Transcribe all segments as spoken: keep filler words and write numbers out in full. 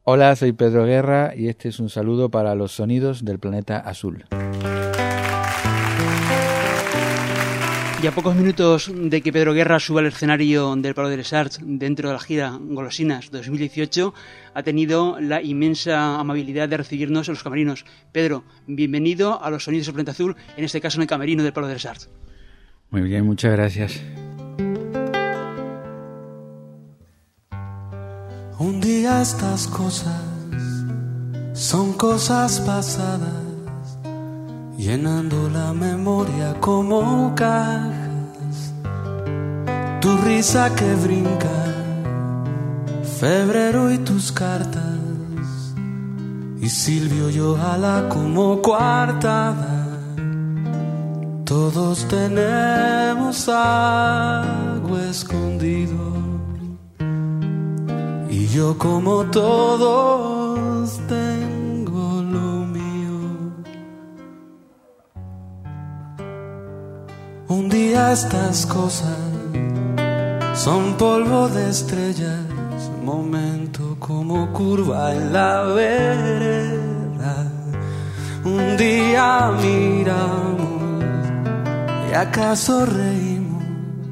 Hola, soy Pedro Guerra y este es un saludo para los sonidos del planeta azul. Y a pocos minutos de que Pedro Guerra suba al escenario del Palau de les Arts dentro de la gira Golosinas dos mil dieciocho, ha tenido la inmensa amabilidad de recibirnos en los camerinos. Pedro, bienvenido a los sonidos del planeta azul, en este caso en el camerino del Palau de les Arts. Muy bien, muchas gracias. Un día estas cosas son cosas pasadas, llenando la memoria como cajas. Tu risa que brinca, febrero y tus cartas, y Silvio y ojalá como coartada. Todos tenemos algo escondido, y yo como todos tengo lo mío. Un día estas cosas son polvo de estrellas, momento como curva en la vereda. Un día miramos y acaso reímos,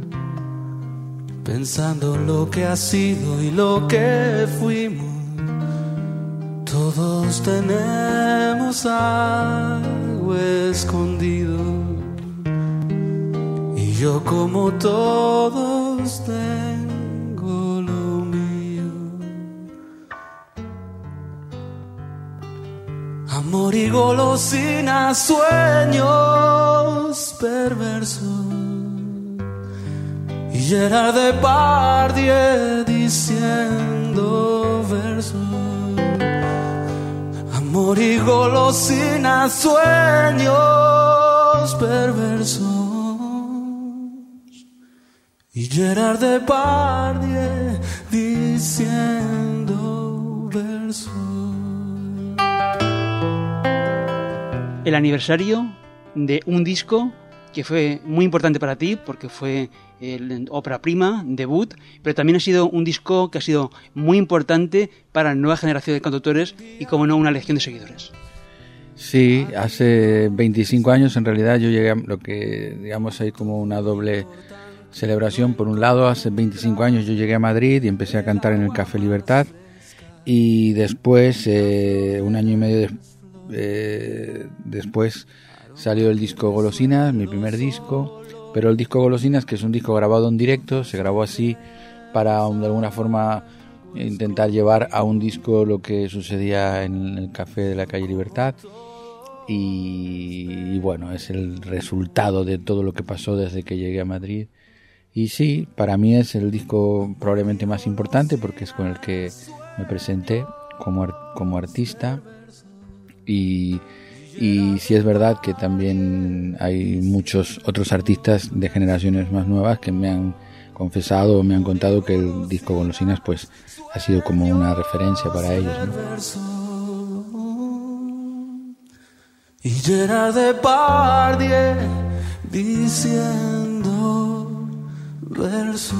pensando en lo que ha sido y lo que fuimos. Todos tenemos algo escondido, y yo como todos tengo lo mío. Amor y golosinas, sueños perversos, y Gerard Depardieu diciendo versos. Amor y golosinas, sueños perversos, y Gerard Depardieu diciendo versos. El aniversario de un disco que fue muy importante para ti porque fue el ópera prima, debut, pero también ha sido un disco que ha sido muy importante para la nueva generación de cantautores y, como no, una legión de seguidores. Sí, hace veinticinco años en realidad yo llegué a lo que digamos hay como una doble celebración. Por un lado, hace veinticinco años yo llegué a Madrid y empecé a cantar en el Café Libertad, y después, eh, un año y medio de, eh, después salió el disco Golosinas, mi primer disco, pero el disco Golosinas, que es un disco grabado en directo, se grabó así para de alguna forma intentar llevar a un disco lo que sucedía en el Café de la Calle Libertad, y, y bueno, es el resultado de todo lo que pasó desde que llegué a Madrid. Y sí, para mí es el disco probablemente más importante porque es con el que me presenté como, art- como artista, y Y sí es verdad que también hay muchos otros artistas de generaciones más nuevas que me han confesado o me han contado que el disco Golosinas pues ha sido como una referencia para ellos, ¿no? Y Gerard Depardieu diciendo versos.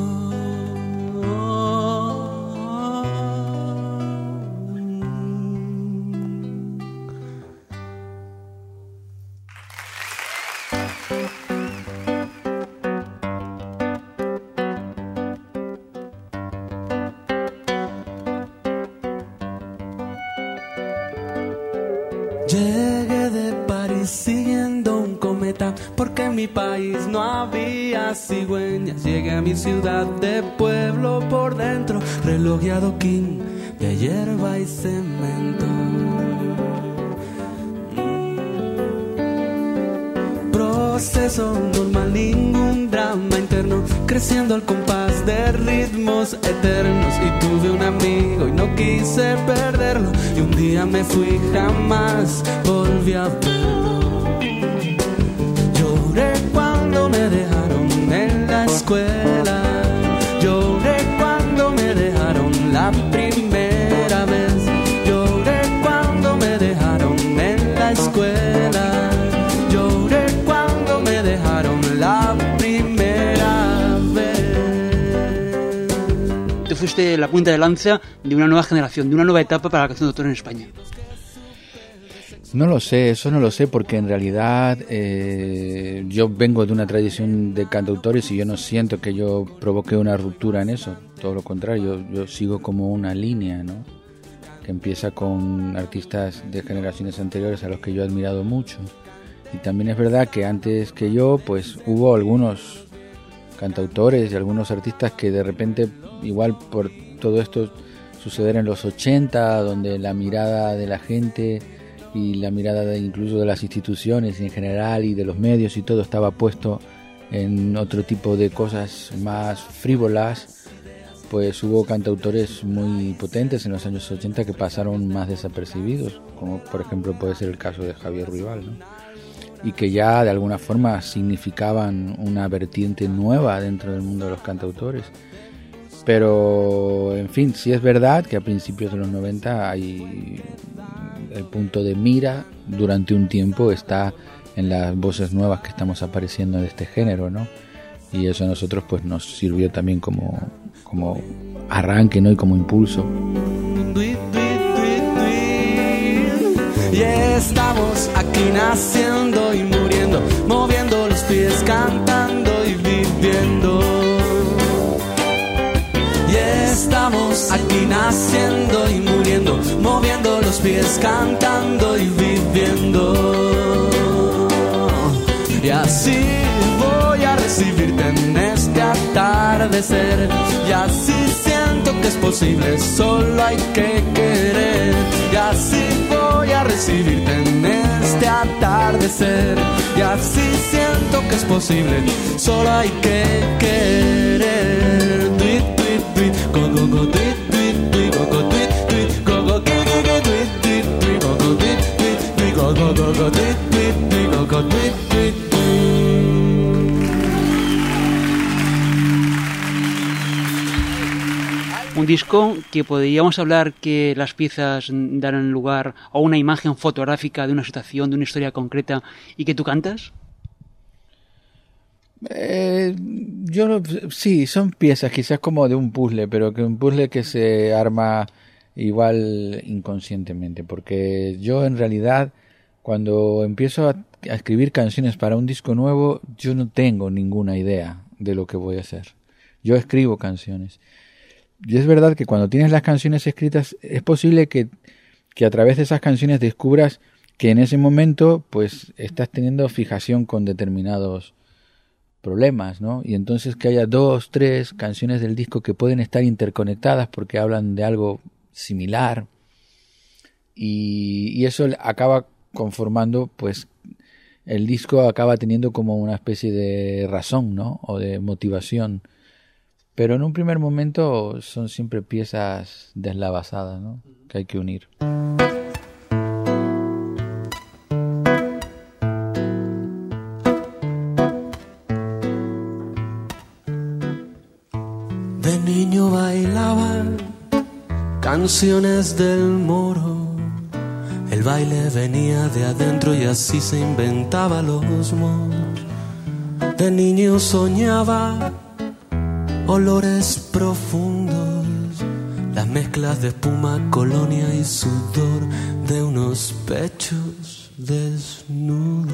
Llegué de París siguiendo un cometa, porque en mi país no había cigüeñas. Llegué a mi ciudad de pueblo por dentro, reloj y adoquín de hierba y cemento. Proceso normal, ningún drama interno, creciendo al compás de ritmos eternos. Y tuve un amigo y no quise perderlo, y un día me fui, jamás volví a verlo. Lloré cuando me dejaron en la escuela, lloré cuando me dejaron la primera vez, lloré cuando me dejaron en la escuela, lloré cuando me dejaron la primera vez. Tú fuiste fuiste la punta de lanza de una nueva generación, de una nueva etapa para la canción de autor en España. No lo sé, eso no lo sé, porque en realidad eh, yo vengo de una tradición de cantautores y yo no siento que yo provoque una ruptura en eso. Todo lo contrario, yo, yo sigo como una línea, ¿no? Que empieza con artistas de generaciones anteriores a los que yo he admirado mucho. Y también es verdad que antes que yo, pues hubo algunos cantautores y algunos artistas que de repente, igual por todo esto suceder en los ochenta, donde la mirada de la gente y la mirada de incluso de las instituciones en general y de los medios y todo estaba puesto en otro tipo de cosas más frívolas, pues hubo cantautores muy potentes en los años ochenta que pasaron más desapercibidos, como por ejemplo puede ser el caso de Javier Ruibal, ¿no? Y que ya de alguna forma significaban una vertiente nueva dentro del mundo de los cantautores. Pero en fin, sí es verdad que a principios de los noventa hay el punto de mira durante un tiempo está en las voces nuevas que estamos apareciendo de este género, ¿no? Y eso a nosotros pues nos sirvió también como, como arranque, ¿no? Y como impulso. Y estamos aquí naciendo y muriendo, moviendo los pies, cantando y viviendo. Y estamos aquí naciendo y muriendo, moviendo los pies, cantando y viviendo. Y así voy a recibirte en este atardecer. Y así siento que es posible, solo hay que querer. Y así voy a recibirte en este atardecer. Y así siento que es posible, solo hay que querer. Tweet, tweet, tweet, go, go, go, tweet, tweet, tweet, go, go, tweet, tweet, go, go, tweet, tweet, tweet, tweet, go, go, tweet, tweet, tweet, go, go, go, go, tweet, tweet, tweet, go, go, tweet, tweet, tweet. Un disco que podríamos hablar que las piezas dan lugar a una imagen fotográfica de una situación, de una historia concreta y que tú cantas. Eh, yo no, sí, son piezas quizás como de un puzzle, pero que un puzzle que se arma igual inconscientemente, porque yo en realidad cuando empiezo a, a escribir canciones para un disco nuevo, yo no tengo ninguna idea de lo que voy a hacer. Yo escribo canciones. Y es verdad que cuando tienes las canciones escritas es posible que, que a través de esas canciones descubras que en ese momento pues estás teniendo fijación con determinados problemas, ¿no? Y entonces que haya dos, tres canciones del disco que pueden estar interconectadas porque hablan de algo similar y, y eso acaba conformando pues el disco acaba teniendo como una especie de razón, ¿no? O de motivación. Pero en un primer momento son siempre piezas deslavazadas, ¿no? Que hay que unir. De niño bailaba canciones del moro. El baile venía de adentro y así se inventaba los modos. De niño soñaba olores profundos, las mezclas de espuma, colonia y sudor de unos pechos desnudos.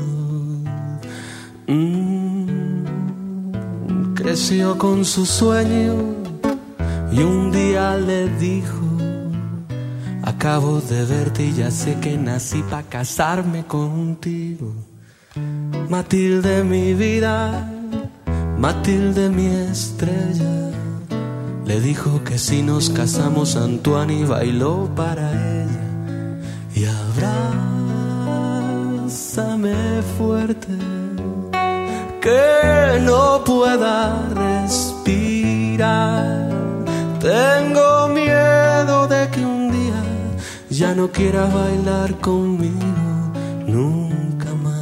Mm, creció con su sueño y un día le dijo: acabo de verte y ya sé que nací pa' casarme contigo. Matilde, mi vida, Matilde, mi estrella, le dijo que si nos casamos. Antoine bailó para ella. Y abrázame fuerte, que no pueda respirar. Tengo miedo de que un día ya no quieras bailar conmigo nunca más.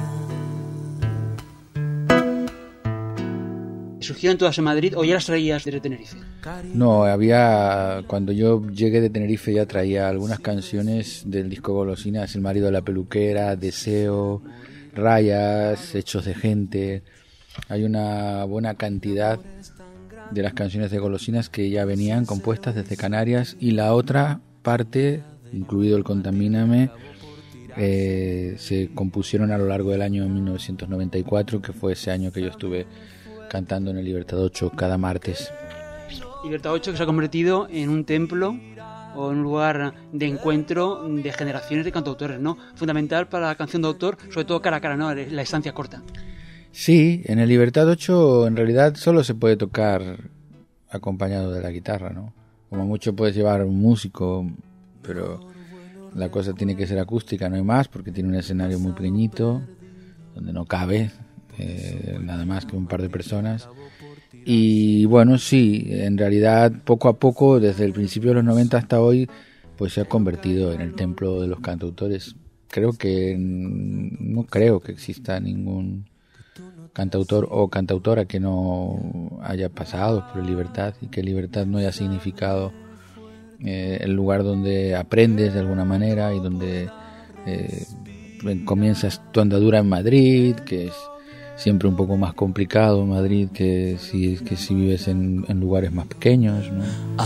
¿Surgieron todas en Madrid o ya las traías desde Tenerife? No, había, cuando yo llegué de Tenerife ya traía algunas canciones del disco Golosinas, El marido de la peluquera, Deseo, Rayas, Hechos de gente. Hay una buena cantidad de las canciones de Golosinas que ya venían compuestas desde Canarias, y la otra parte, incluido el Contamíname, eh, se compusieron a lo largo del año mil novecientos noventa y cuatro, que fue ese año que yo estuve cantando en el Libertad ocho cada martes. Libertad ocho, que se ha convertido en un templo o en un lugar de encuentro de generaciones de cantautores, ¿no? Fundamental para la canción de autor, sobre todo cara a cara, ¿no? La estancia corta. Sí, en el Libertad ocho en realidad solo se puede tocar acompañado de la guitarra, ¿no? Como mucho puedes llevar un músico, pero la cosa tiene que ser acústica, no hay más, porque tiene un escenario muy pequeñito, donde no cabe eh, nada más que un par de personas. Y bueno, sí, en realidad poco a poco, desde el principio de los noventa hasta hoy, pues se ha convertido en el templo de los cantautores. Creo que, no creo que exista ningún cantautor o cantautora que no haya pasado por Libertad, y que Libertad no haya significado eh, el lugar donde aprendes de alguna manera y donde eh, comienzas tu andadura en Madrid, que es siempre un poco más complicado Madrid que si, que si vives en, en lugares más pequeños, ¿no?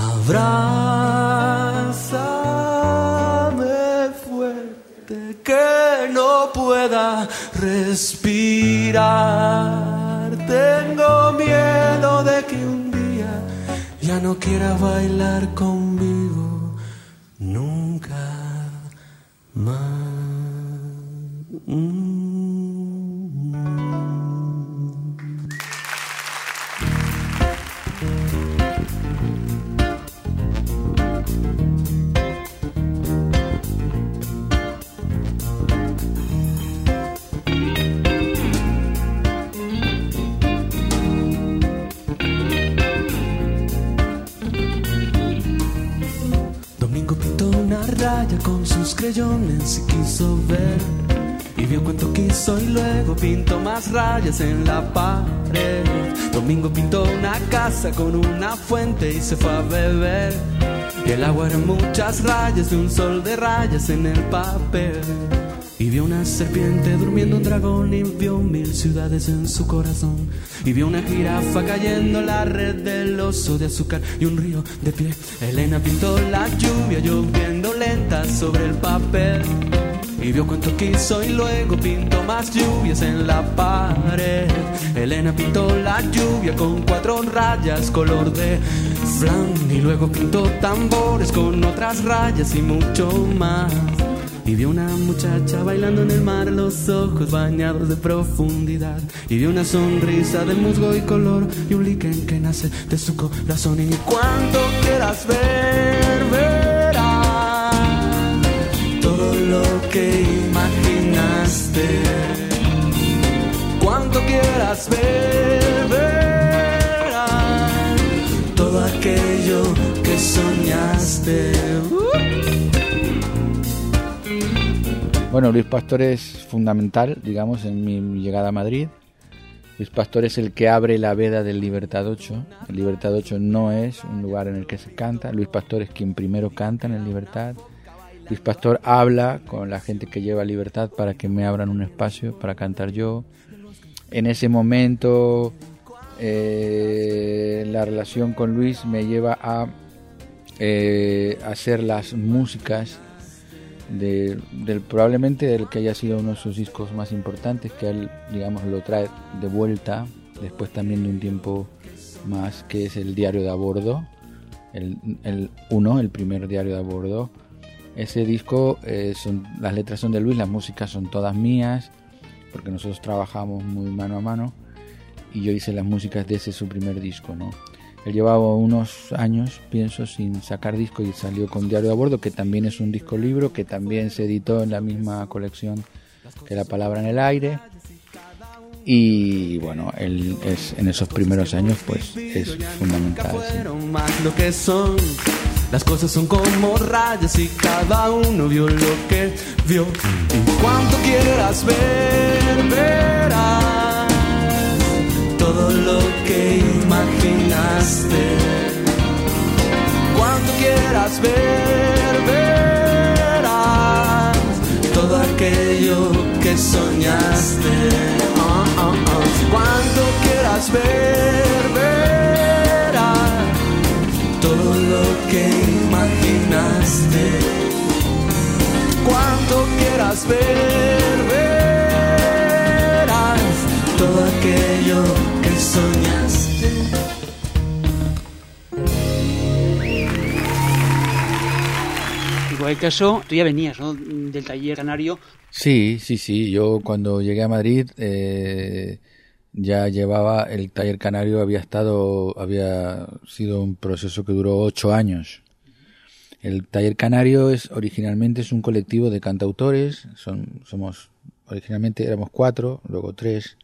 Abrázame fuerte que no pueda respirar. Tengo miedo de que un día ya no quiera bailar conmigo nunca más. Mm. Con sus creyones y quiso ver, y vio cuánto quiso y luego pintó más rayas en la pared. Domingo pintó una casa con una fuente y se fue a beber, y el agua eran muchas rayas de un sol de rayas en el papel. Y vio una serpiente durmiendo un dragón, y vio mil ciudades en su corazón, y vio una jirafa cayendo en la red del oso de azúcar y un río de pie. Elena pintó la lluvia lloviendo lenta sobre el papel, y vio cuánto quiso y luego pintó más lluvias en la pared. Elena pintó la lluvia con cuatro rayas color de flan, y luego pintó tambores con otras rayas y mucho más. Y vio una muchacha bailando en el mar, los ojos bañados de profundidad. Y vio una sonrisa de musgo y color, y un líquen que nace de su corazón. Y cuando quieras ver, verás todo lo que imaginaste. Cuando quieras ver, verás todo aquello que soñaste. uh. Bueno, Luis Pastor es fundamental, digamos, en mi, mi llegada a Madrid. Luis Pastor es el que abre la veda del Libertad ocho. El Libertad ocho no es un lugar en el que se canta. Luis Pastor es quien primero canta en el Libertad. Luis Pastor habla con la gente que lleva Libertad para que me abran un espacio para cantar yo. En ese momento, eh, la relación con Luis me lleva a eh, hacer las músicas De, del probablemente del que haya sido uno de sus discos más importantes, que él, digamos, lo trae de vuelta después también de un tiempo más, que es el Diario de a Bordo, el, el uno, el primer Diario de a Bordo. Ese disco, eh, son, las letras son de Luis, las músicas son todas mías, porque nosotros trabajamos muy mano a mano, y yo hice las músicas de ese su primer disco, ¿no? Él llevaba unos años, pienso, sin sacar disco, y salió con Diario de a Bordo, que también es un disco libro, que también se editó en la misma colección que La Palabra en el Aire. Y bueno, él es, en esos primeros años, pues es fundamental. ¿Sí? Más lo que son, las cosas son como rayas y cada uno vio lo que vio. Y cuanto quieras ver, verás todo lo que imaginaste. Cuando quieras ver, verás todo aquello que soñaste. Uh, uh, uh. Cuando quieras ver, verás cuanto quieras ver, verás todo aquello que soñaste. En cualquier caso, tú ya venías, ¿no?, del taller canario. Sí, sí, sí. Yo cuando llegué a Madrid eh, ya llevaba el taller canario, había estado, había sido un proceso que duró ocho años. El taller canario es originalmente es un colectivo de cantautores. Son, somos originalmente éramos cuatro, luego tres,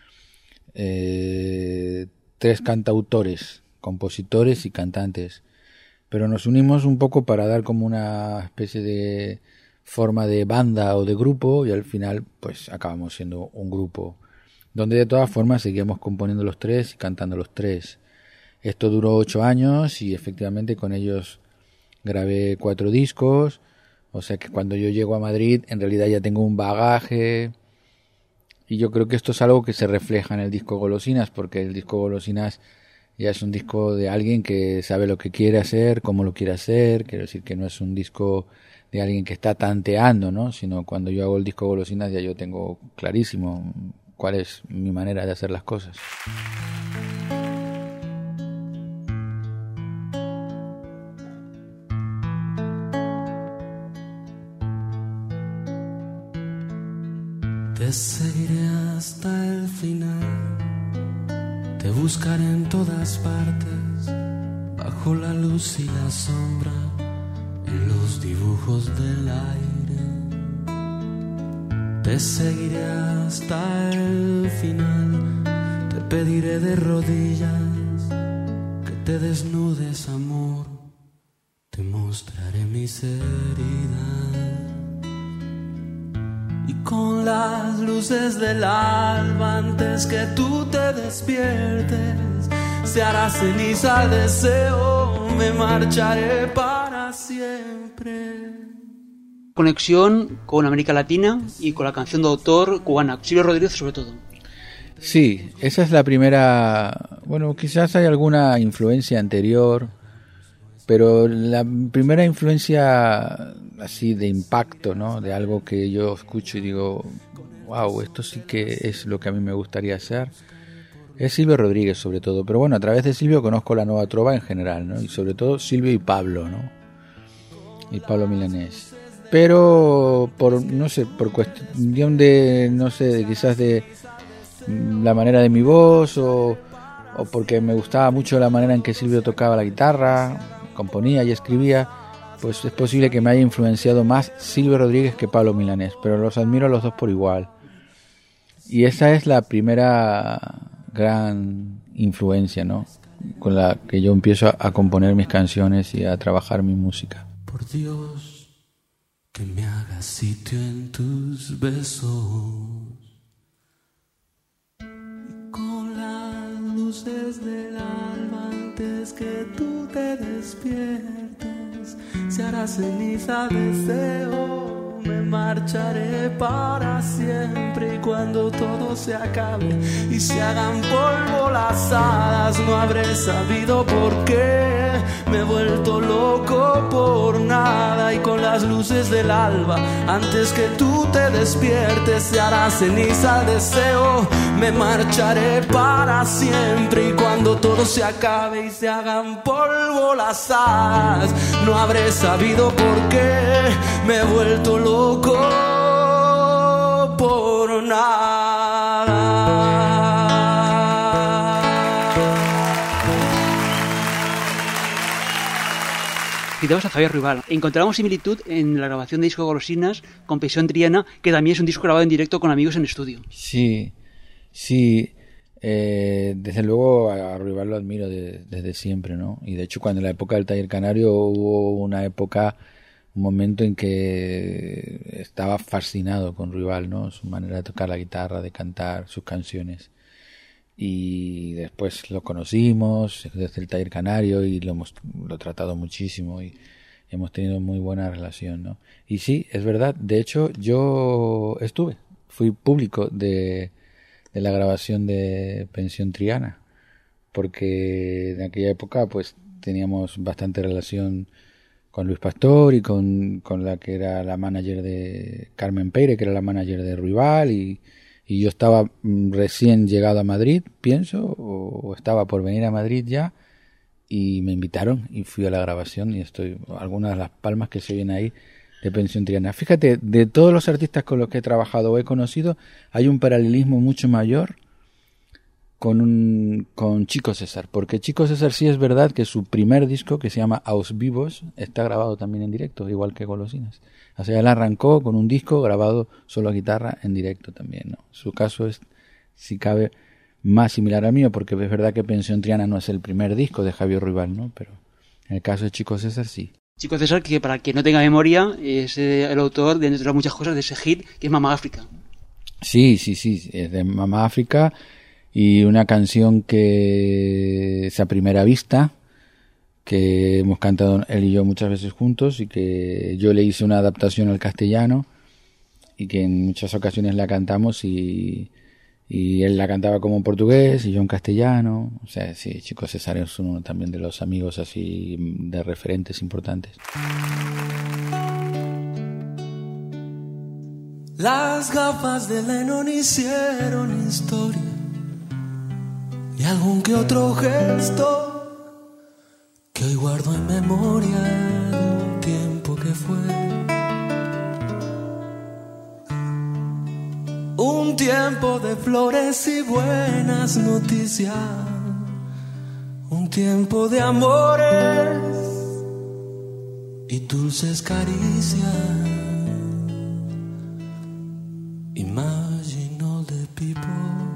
eh, tres cantautores, compositores y cantantes. Pero nos unimos un poco para dar como una especie de forma de banda o de grupo y al final pues acabamos siendo un grupo donde de todas formas seguíamos componiendo los tres y cantando los tres. Esto duró ocho años y efectivamente con ellos grabé cuatro discos, o sea que cuando yo llego a Madrid en realidad ya tengo un bagaje y yo creo que esto es algo que se refleja en el disco Golosinas, porque el disco Golosinas ya es un disco de alguien que sabe lo que quiere hacer, cómo lo quiere hacer. Quiero decir que no es un disco de alguien que está tanteando, ¿no? Sino cuando yo hago el disco Golosinas ya yo tengo clarísimo cuál es mi manera de hacer las cosas. Te seguiré hasta el final. Te buscaré en todas partes, bajo la luz y la sombra, en los dibujos del aire. Te seguiré hasta el final. Te pediré de rodillas que te desnudes, amor. Te mostraré mis heridas. Y con las luces del alba, antes que tú te despiertes, se hará ceniza el deseo, me marcharé para siempre. Conexión con América Latina y con la canción de autor cubana, Silvio Rodríguez sobre todo. Sí, esa es la primera. Bueno, quizás hay alguna influencia anterior, pero la primera influencia así de impacto, ¿no? De algo que yo escucho y digo, wow, esto sí que es lo que a mí me gustaría hacer, es Silvio Rodríguez sobre todo. Pero bueno, a través de Silvio conozco la nueva trova en general, ¿no? Y sobre todo Silvio y Pablo, ¿no? Y Pablo Milanés. Pero por, no sé, por cuestión de, no sé, de quizás de la manera de mi voz o, o porque me gustaba mucho la manera en que Silvio tocaba la guitarra, componía y escribía, pues es posible que me haya influenciado más Silvio Rodríguez que Pablo Milanés, pero los admiro a los dos por igual. Y esa es la primera gran influencia, ¿no?, con la que yo empiezo a, a componer mis canciones y a trabajar mi música. Por Dios, que me hagas sitio en tus besos. Y con las luces del alba, antes que tú te despiertes, se hará ceniza deseo, me marcharé para siempre. Y cuando todo se acabe y se hagan polvo las hadas, no habré sabido por qué me he vuelto loco por nada. Y con las luces del alba, antes que tú te despiertes, se hará ceniza el deseo, me marcharé para siempre. Y cuando todo se acabe y se hagan polvo las hadas, no habré sabido por qué me he vuelto loco por nada. Citamos a Javier Ruibal. Encontramos similitud en la grabación de disco Golosinas con Pensión Triana, que también es un disco grabado en directo con amigos en estudio. Sí, sí. Eh, desde luego a Ruibal lo admiro de, desde siempre, ¿no? Y de hecho cuando en la época del Taller Canario hubo una época, un momento en que estaba fascinado con Ruibal, ¿no? Su manera de tocar la guitarra, de cantar sus canciones. Y después lo conocimos desde el Taller Canario y lo hemos lo he tratado muchísimo y hemos tenido muy buena relación, ¿no? Y sí, es verdad. De hecho, yo estuve, fui público de de la grabación de Pensión Triana, porque en aquella época pues teníamos bastante relación con Luis Pastor y con, con la que era la manager de Carmen Peire, que era la manager de Ruibal, y, y yo estaba recién llegado a Madrid, pienso, o, o estaba por venir a Madrid ya, y me invitaron y fui a la grabación y estoy, algunas de las palmas que se oyen ahí de Pensión Triana. Fíjate, de todos los artistas con los que he trabajado o he conocido, hay un paralelismo mucho mayor con un con Chico César, porque Chico César sí es verdad que su primer disco, que se llama Aos Vivos, está grabado también en directo, igual que Golosinas. O sea, él arrancó con un disco grabado solo a guitarra en directo también, ¿no? Su caso es, si cabe, más similar al mío, porque es verdad que Pensión Triana no es el primer disco de Javier Ruibal, ¿no? Pero en el caso de Chico César sí. Chico César, que para quien no tenga memoria, es eh, el autor, de entre otras muchas cosas, de ese hit que es Mamá África. Sí, sí, sí, es de Mamá África. Y una canción que es A Primera Vista, que hemos cantado él y yo muchas veces juntos, y que yo le hice una adaptación al castellano y que en muchas ocasiones la cantamos, y, y él la cantaba como en portugués y yo en castellano. O sea, sí, Chico César es uno también de los amigos así de referentes importantes. Las gafas de Lennon hicieron historia, y algún que otro gesto que hoy guardo en memoria de un tiempo que fue. Un tiempo de flores y buenas noticias, un tiempo de amores y dulces caricias. Imagine all the people.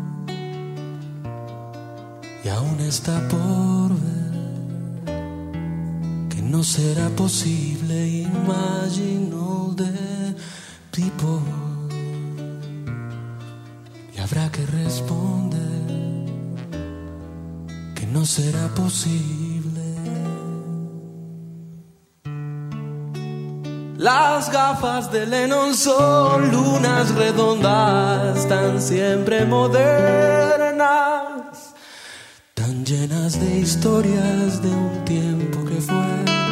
Y aún está por ver que no será posible. Imagine all the people. Y habrá que responder que no será posible. Las gafas de Lennon son lunas redondas, tan siempre modernas, tan llenas de historias de un tiempo que fue.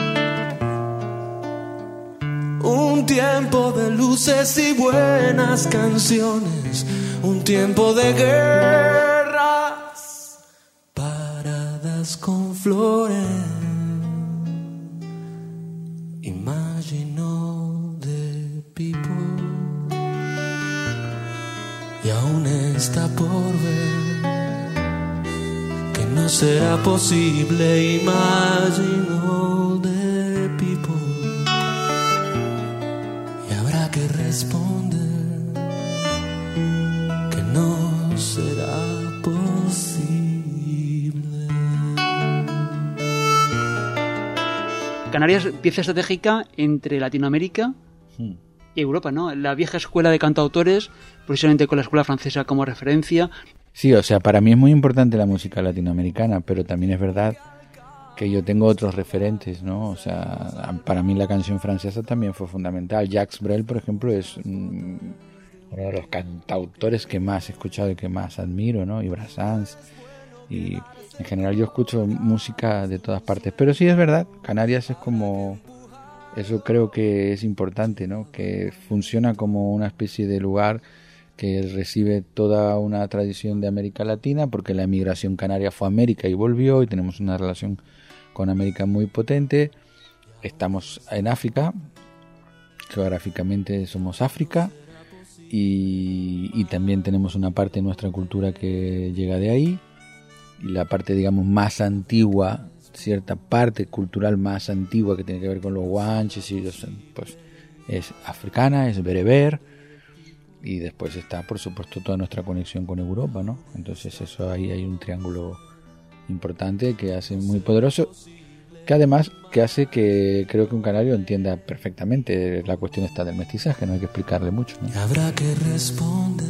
Un tiempo de luces y buenas canciones, un tiempo de guerras paradas con flores. Imagine all the people. Y aún está por ver que no será posible. Imagine all the people. Y habrá que responder que no será posible. Canarias, pieza estratégica entre Latinoamérica Hmm. y Europa, ¿no? La vieja escuela de cantautores, precisamente con la escuela francesa como referencia. Sí, o sea, para mí es muy importante la música latinoamericana, pero también es verdad que yo tengo otros referentes, ¿no? O sea, para mí la canción francesa también fue fundamental. Jacques Brel, por ejemplo, es mm, uno de los cantautores que más he escuchado y que más admiro, ¿no? Y Brassens. Y en general yo escucho música de todas partes. Pero sí es verdad, Canarias es como... Eso creo que es importante, ¿no? Que funciona como una especie de lugar que recibe toda una tradición de América Latina, porque la emigración canaria fue a América y volvió, y tenemos una relación con América muy potente. Estamos en África, geográficamente somos África, y, y también tenemos una parte de nuestra cultura que llega de ahí, y la parte, digamos, más antigua, cierta parte cultural más antigua que tiene que ver con los guanches y los, pues es africana, es bereber, y después está, por supuesto, toda nuestra conexión con Europa, ¿no? Entonces eso, ahí hay un triángulo importante que hace muy poderoso, que además que hace que creo que un canario entienda perfectamente la cuestión esta del mestizaje, no hay que explicarle mucho, ¿no? Y habrá que responder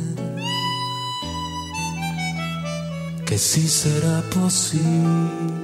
que sí será posible.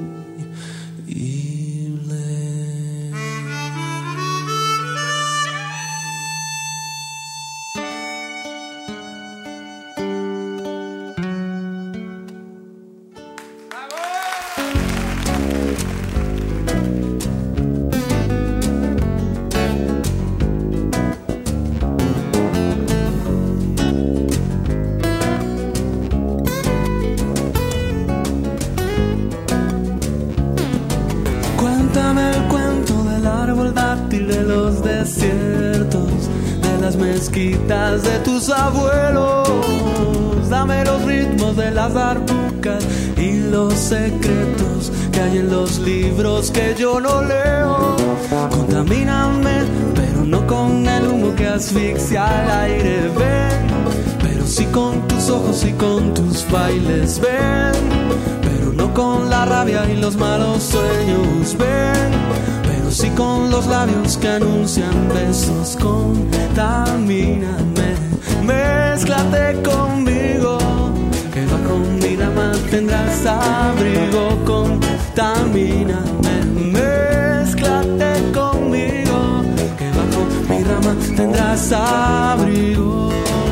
los desiertos de las mezquitas de tus abuelos. Dame los ritmos de las darbucas y los secretos que hay en los libros que yo no leo. Contamíname, pero no con el humo que asfixia al aire, ven. Pero sí con tus ojos y con tus bailes, ven. Pero no con la rabia y los malos sueños, ven. Pero sí con los labios que anuncian besos, contamíname. Mézclate conmigo, que bajo mi rama tendrás abrigo, contamíname. Mézclate conmigo, que bajo mi rama tendrás abrigo.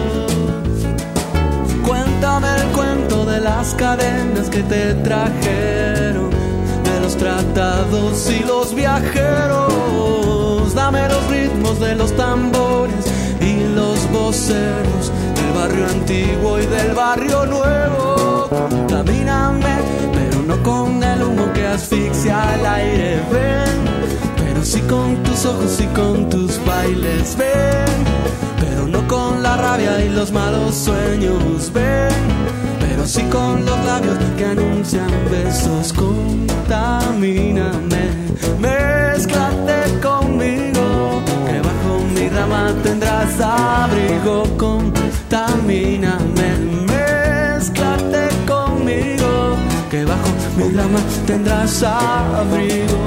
Cuéntame el cuento de las cadenas que te trajeron, de los tratados y los viajeros. Dame los ritmos de los tambores y los voceros del barrio antiguo y del barrio nuevo. Contamíname, pero no con el humo que asfixia al aire, ven. Pero sí con tus ojos y con tus bailes, ven. Pero no con la rabia y los malos sueños, ven. Pero sí con los labios que anuncian besos, contamíname. Mézclate conmigo, que bajo mi rama tendrás abrigo, contamíname. Mézclate conmigo, que bajo mi rama tendrás abrigo.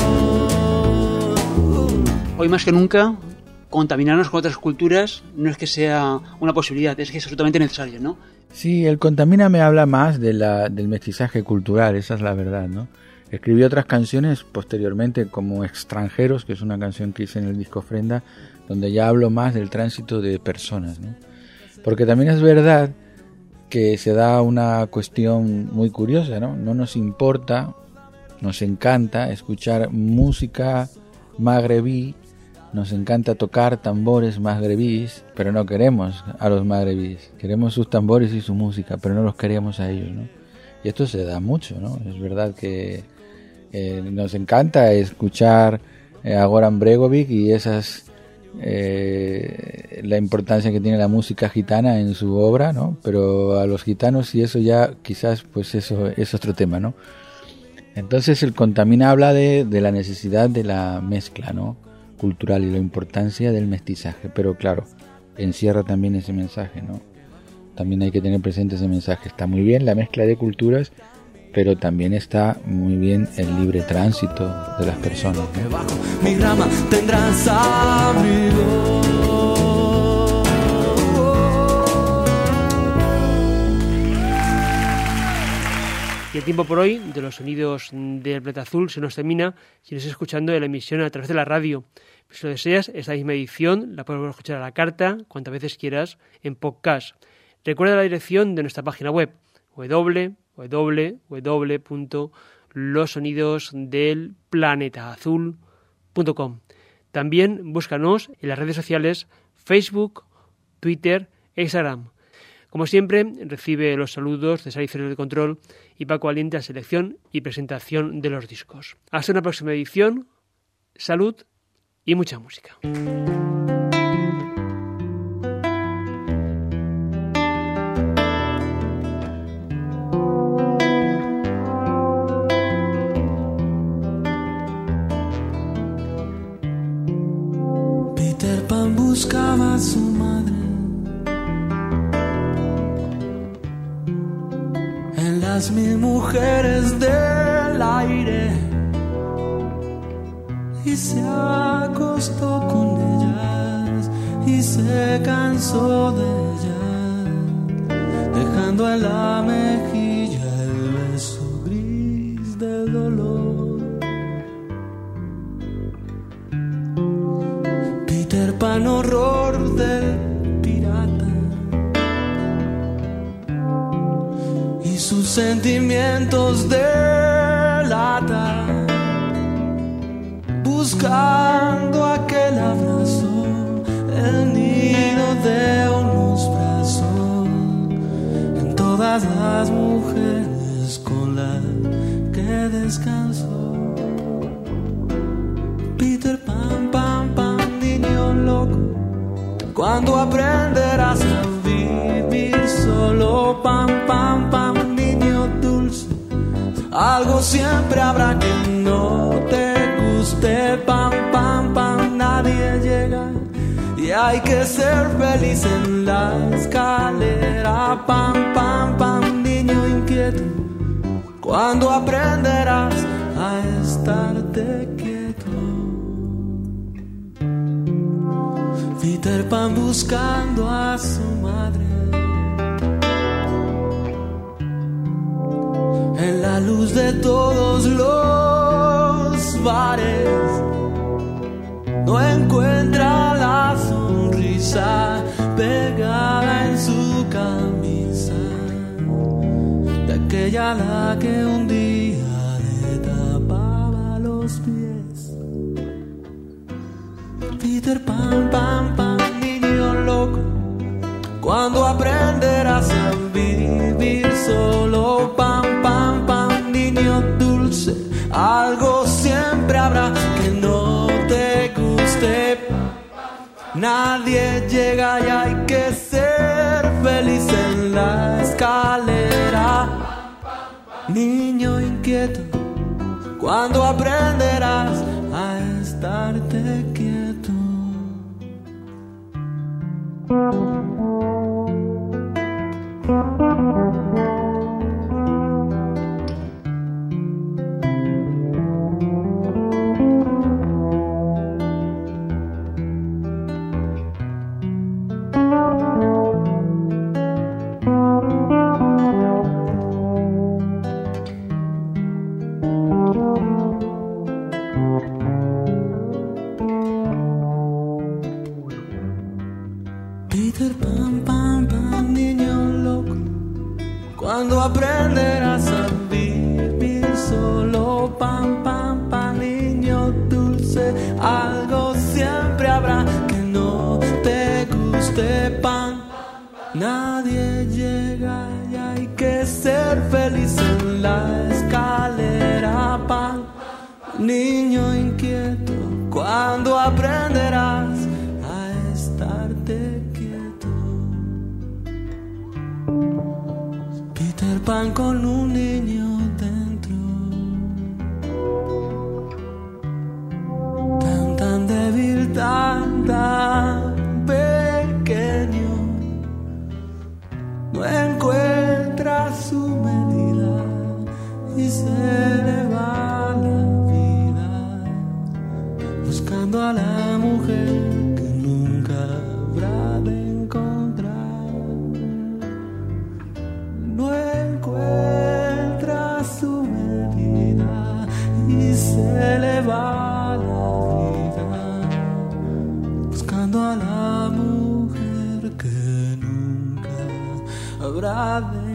Hoy más que nunca, contaminarnos con otras culturas no es que sea una posibilidad, es que es absolutamente necesario, ¿no? Sí, el Contamíname habla más de la, del mestizaje cultural, esa es la verdad, ¿no? Escribí otras canciones posteriormente como Extranjeros, que es una canción que hice en el disco Ofrenda, donde ya hablo más del tránsito de personas, ¿no? Porque también es verdad que se da una cuestión muy curiosa, ¿no? No nos importa, nos encanta escuchar música magrebí, nos encanta tocar tambores magrebíes, pero no queremos a los magrebíes, queremos sus tambores y su música, pero no los queremos a ellos, ¿no? Y esto se da mucho, ¿no? Es verdad que eh, nos encanta escuchar eh, a Goran Bregovic y esas eh, la importancia que tiene la música gitana en su obra, ¿no? Pero a los gitanos, y eso ya quizás pues eso es otro tema, ¿no? Entonces el Contamina habla de, de la necesidad de la mezcla, ¿no? Cultural y la importancia del mestizaje, pero claro, encierra también ese mensaje, ¿no? También hay que tener presente ese mensaje. Está muy bien la mezcla de culturas, pero también está muy bien el libre tránsito de las personas, ¿no? Bajo mi rama tendrás abrigo. Y el tiempo por hoy de los sonidos del planeta azul se nos termina si nos estás escuchando la emisión a través de la radio. Si lo deseas, esta misma edición la puedes escuchar a la carta cuantas veces quieras en podcast. Recuerda la dirección de nuestra página web doble u doble u doble u punto los sonidos del planeta azul punto com. También búscanos en las redes sociales Facebook, Twitter e Instagram. Como siempre, recibe los saludos de Sari Cero de Control y Paco Aliente a selección y presentación de los discos. Hasta una próxima edición. Salud y mucha música. Peter Pan buscaba a su madre en las mil mujeres del aire y se acostó con ellas y se cansó de ellas, dejando en la mejilla el beso gris del dolor. Peter Pan, horror del pirata, y sus sentimientos de lata, buscando aquel abrazo, el nido de unos brazos, en todas las mujeres con las que descansó. Peter Pan, Pan, Pan. cuando aprenderás a vivir solo. Pam, pam, pam, niño dulce, algo siempre habrá que no te guste. Pam, pam, pam, nadie llega y hay que ser feliz en la escalera. Pam, pam, pam, niño inquieto, cuando aprenderás a estarte quieto. Peter Pan buscando a su madre en la luz de todos los bares. No encuentra la sonrisa pegada en su camisa de aquella a la que un día le tapaba los pies. Peter Pan, Pan, Pan, niño loco, cuando aprenderás a vivir solo. Pam, pam, pam, niño dulce, algo siempre habrá que no te guste. Nadie llega y hay que ser feliz en la escalera. Niño inquieto, cuando aprenderás a estarte quieto. Peter Pan, Pan, Pan, niño loco, cuando aprenderás a vivir solo. Pam, pam, pam, niño dulce, algo siempre habrá que no te guste. Pan, nadie llega y hay que ser feliz en la escalera. Pan, niño inquieto, cuando aprenderás a estarte quieto. Peter Pan con un niño dentro, tan tan débil, tan tan pequeño, no encuentra su medida y se le va la vida buscando a la mujer que nunca habrá de encontrar. No encuentra su medida y se le va la vida buscando a la mujer que nunca habrá de